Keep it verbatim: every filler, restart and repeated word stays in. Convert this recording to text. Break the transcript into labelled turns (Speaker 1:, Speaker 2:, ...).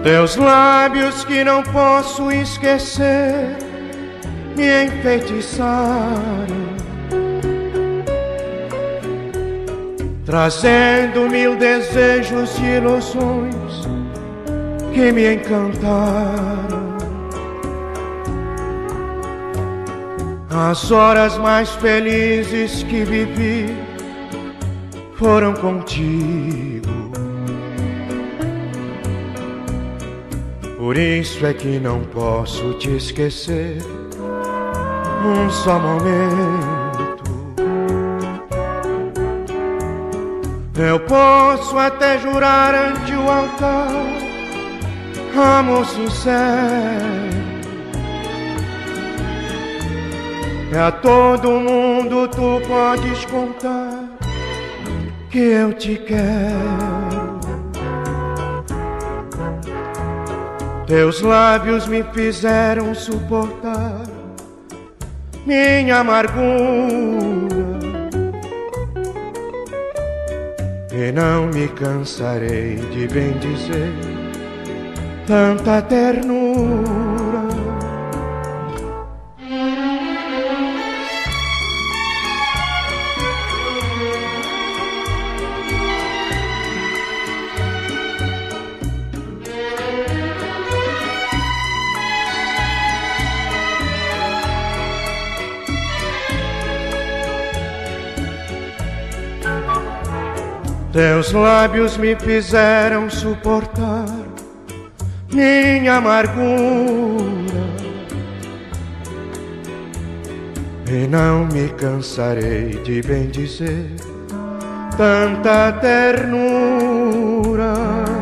Speaker 1: Teus lábios que não posso esquecer me enfeitiçaram, trazendo mil desejos e ilusões que me encantaram. As horas mais felizes que vivi foram contigo. Por isso é que não posso te esquecer um só momento. Eu posso até jurar ante o altar amor sincero. E a todo mundo tu podes contar que eu te quero. Teus lábios me fizeram suportar minha amargura, e não me cansarei de bem dizer tanta ternura. Teus lábios me fizeram suportar minha amargura, e não me cansarei de bem dizer tanta ternura.